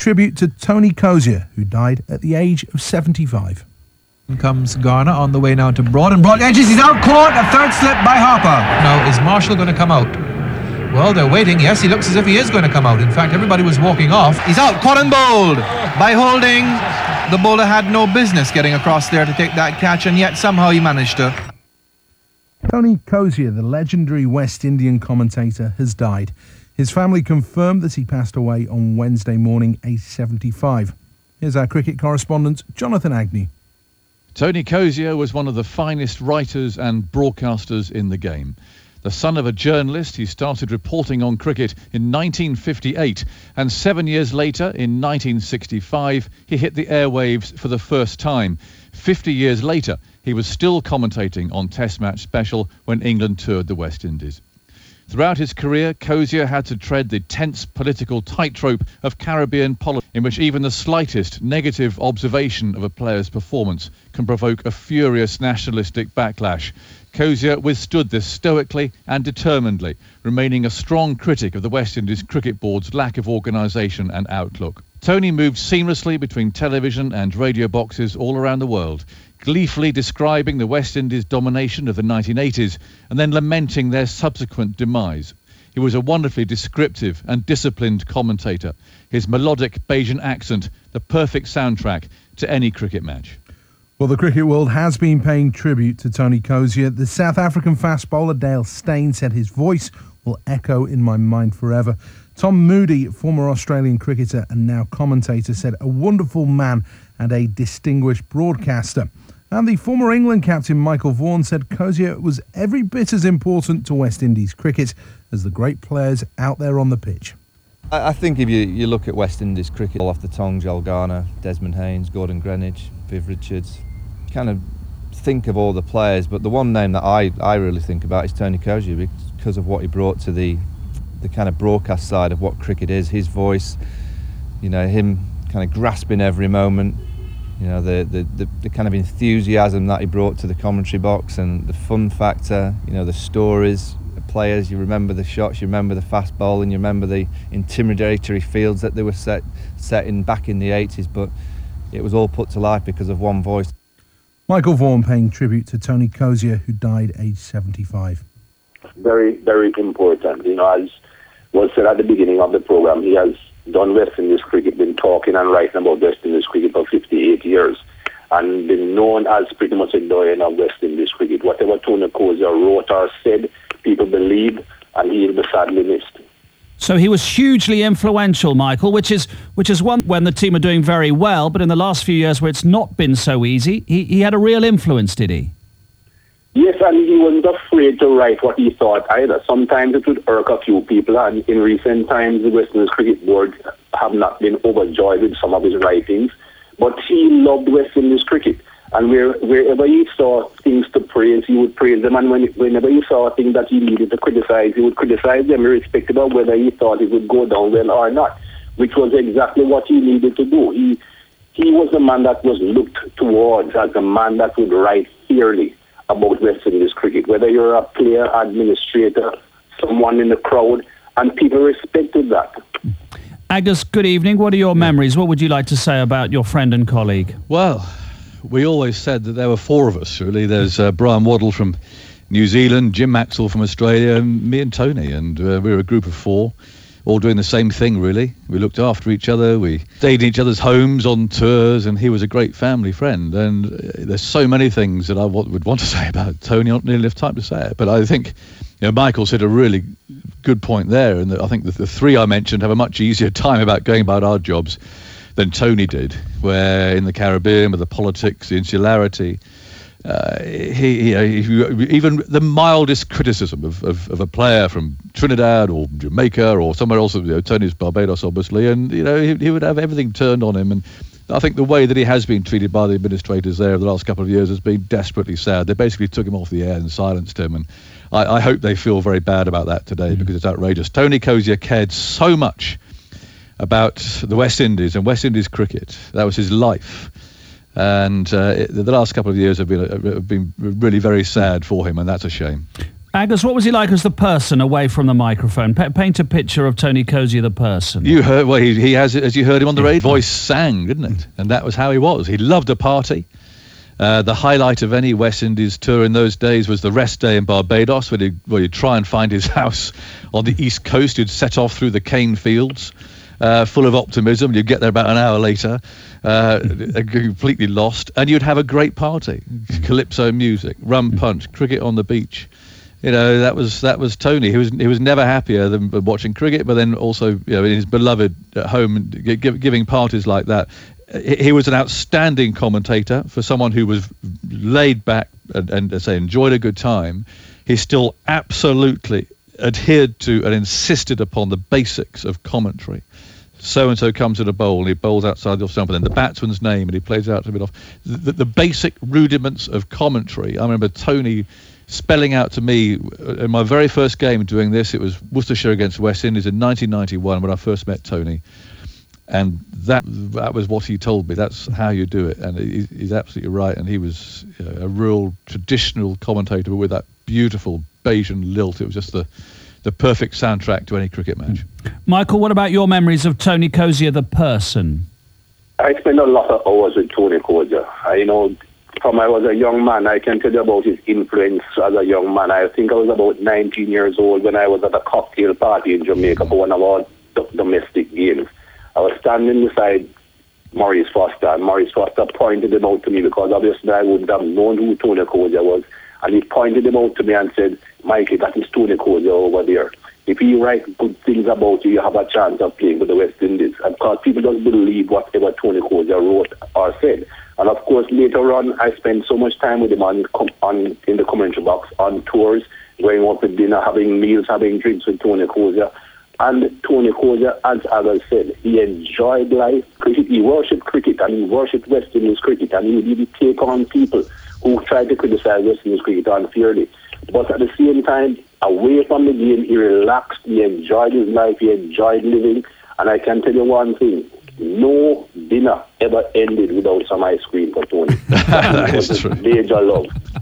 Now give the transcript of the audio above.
tribute to Tony Cozier, who died at the age of 75. Comes Garner on the way now to Broad, and Broad edges, he's out caught, a third slip by Harper. Now, is Marshall going to come out? Well, they're waiting. Yes, he looks as if he is going to come out. In fact, everybody was walking off. He's out, caught and bowled. By holding, the bowler had no business getting across there to take that catch, and yet somehow he managed to. Tony Cozier, the legendary West Indian commentator, has died. His family confirmed that he passed away on Wednesday morning, aged 75. Here's our cricket correspondent, Jonathan Agnew. Tony Cozier was one of the finest writers and broadcasters in the game. The son of a journalist, he started reporting on cricket in 1958, and 7 years later, in 1965, he hit the airwaves for the first time. 50 years later, he was still commentating on Test Match Special when England toured the West Indies. Throughout his career, Cozier had to tread the tense political tightrope of Caribbean politics, in which even the slightest negative observation of a player's performance can provoke a furious nationalistic backlash. Cozier withstood this stoically and determinedly, remaining a strong critic of the West Indies Cricket Board's lack of organisation and outlook. Tony moved seamlessly between television and radio boxes all around the world, gleefully describing the West Indies' domination of the 1980s and then lamenting their subsequent demise. He was a wonderfully descriptive and disciplined commentator. His melodic Bajan accent, the perfect soundtrack to any cricket match. Well, the cricket world has been paying tribute to Tony Cozier. The South African fast bowler Dale Steyn said his voice will echo in my mind forever. Tom Moody, former Australian cricketer and now commentator, said a wonderful man and a distinguished broadcaster. And the former England captain Michael Vaughan said Cozier was every bit as important to West Indies cricket as the great players out there on the pitch. I think if you look at West Indies cricket, all off the tongue, Joel Garner, Desmond Haynes, Gordon Greenidge, Viv Richards, kind of think of all the players, but the one name that I really think about is Tony Cozier because of what he brought to the kind of broadcast side of what cricket is. His voice, you know, him kind of grasping every moment, you know, the kind of enthusiasm that he brought to the commentary box and the fun factor, you know, the stories, the players, you remember the shots, you remember the fast bowling, you remember the intimidatory fields that they were set in back in the 80s, but it was all put to life because of one voice. Michael Vaughan paying tribute to Tony Cozier, who died aged 75. Very, very important. You know, as was said at the beginning of the program, he has done West Indies cricket, been talking and writing about West Indies cricket for 58 years, and been known as pretty much a doyen of West Indies cricket. Whatever Tony Cozier wrote or said, people believed, and he'll be sadly missed. So he was hugely influential, Michael, which is one when the team are doing very well, but in the last few years where it's not been so easy, he had a real influence, did he? Yes, and he wasn't afraid to write what he thought either. Sometimes it would irk a few people, and in recent times the West Indies Cricket Board have not been overjoyed with some of his writings, but he loved West Indies cricket. And wherever he saw things to praise, he would praise them. And whenever he saw things that he needed to criticize, he would criticize them irrespective of whether he thought it would go down well or not, which was exactly what he needed to do. He was a man that was looked towards as a man that would write fairly about West Indies cricket, whether you're a player, administrator, someone in the crowd, and people respected that. Agnes, good evening. What are your memories? What would you like to say about your friend and colleague? Well, we always said that there were four of us, really. There's Brian Waddle from New Zealand, Jim Maxwell from Australia, and me and Tony. And we were a group of four, all doing the same thing, really. We looked after each other. We stayed in each other's homes on tours, and he was a great family friend. And there's so many things that I would want to say about Tony. I don't really have time to say it. But I think Michael said a really good point there. And I think the three I mentioned have a much easier time about going about our jobs than Tony did, where in the Caribbean with the politics, the insularity, even the mildest criticism of a player from Trinidad or Jamaica or somewhere else, Tony's Barbados obviously, and he would have everything turned on him. And I think the way that he has been treated by the administrators there over the last couple of years has been desperately sad. They basically took him off the air and silenced him, and I hope they feel very bad about that today because it's outrageous. Tony Cozier cared so much about the West Indies and West Indies cricket. That was his life. And the last couple of years have been really very sad for him, and that's a shame. Agus, what was he like as the person away from the microphone? Paint a picture of Tony Cozier, the person. You heard, well, he has, as you heard him on the radio, voice sang, didn't it? And that was how he was. He loved a party. The highlight of any West Indies tour in those days was the rest day in Barbados, where you'd try and find his house on the east coast. You'd set off through the cane fields, full of optimism. You'd get there about an hour later, completely lost, and you'd have a great party. Calypso music, rum punch, cricket on the beach. You know, that was Tony. He was never happier than watching cricket, but then also, you know, in his beloved home, giving parties like that. He was an outstanding commentator for someone who was laid back and say enjoyed a good time. He still absolutely adhered to and insisted upon the basics of commentary. So-and-so comes at a bowl and he bowls outside the off stump, and then the batsman's name, and he plays out a bit off. The basic rudiments of commentary. I remember Tony spelling out to me in my very first game doing this. It was Worcestershire against West Indies in 1991 when I first met Tony. And that was what he told me. That's how you do it. And he's absolutely right. And he was a real traditional commentator, but with that beautiful Bayesian lilt. It was just the perfect soundtrack to any cricket match. Michael, what about your memories of Tony Cozier, the person? I spent a lot of hours with Tony Cozier. From I was a young man, I can tell you about his influence as a young man. I think I was about 19 years old when I was at a cocktail party in Jamaica for one of our domestic games. I was standing beside Maurice Foster, and Maurice Foster pointed him out to me because obviously I wouldn't have known who Tony Cozier was. And he pointed him out to me and said, Mikey, that is Tony Cozier over there. If he writes good things about you, you have a chance of playing with the West Indies. And because people don't believe whatever Tony Cozier wrote or said. And of course, later on, I spent so much time with him in the commentary box, on tours, going out for dinner, having meals, having drinks with Tony Cozier. And Tony Cozier, as I said, he enjoyed life. Cricket, he worshipped cricket, and he worshipped West Indies cricket, and he would take on people who tried to criticize West Indies cricket unfairly. But at the same time, away from the game, he relaxed, he enjoyed his life, he enjoyed living. And I can tell you one thing, no dinner ever ended without some ice cream for Tony. That is true. Major love.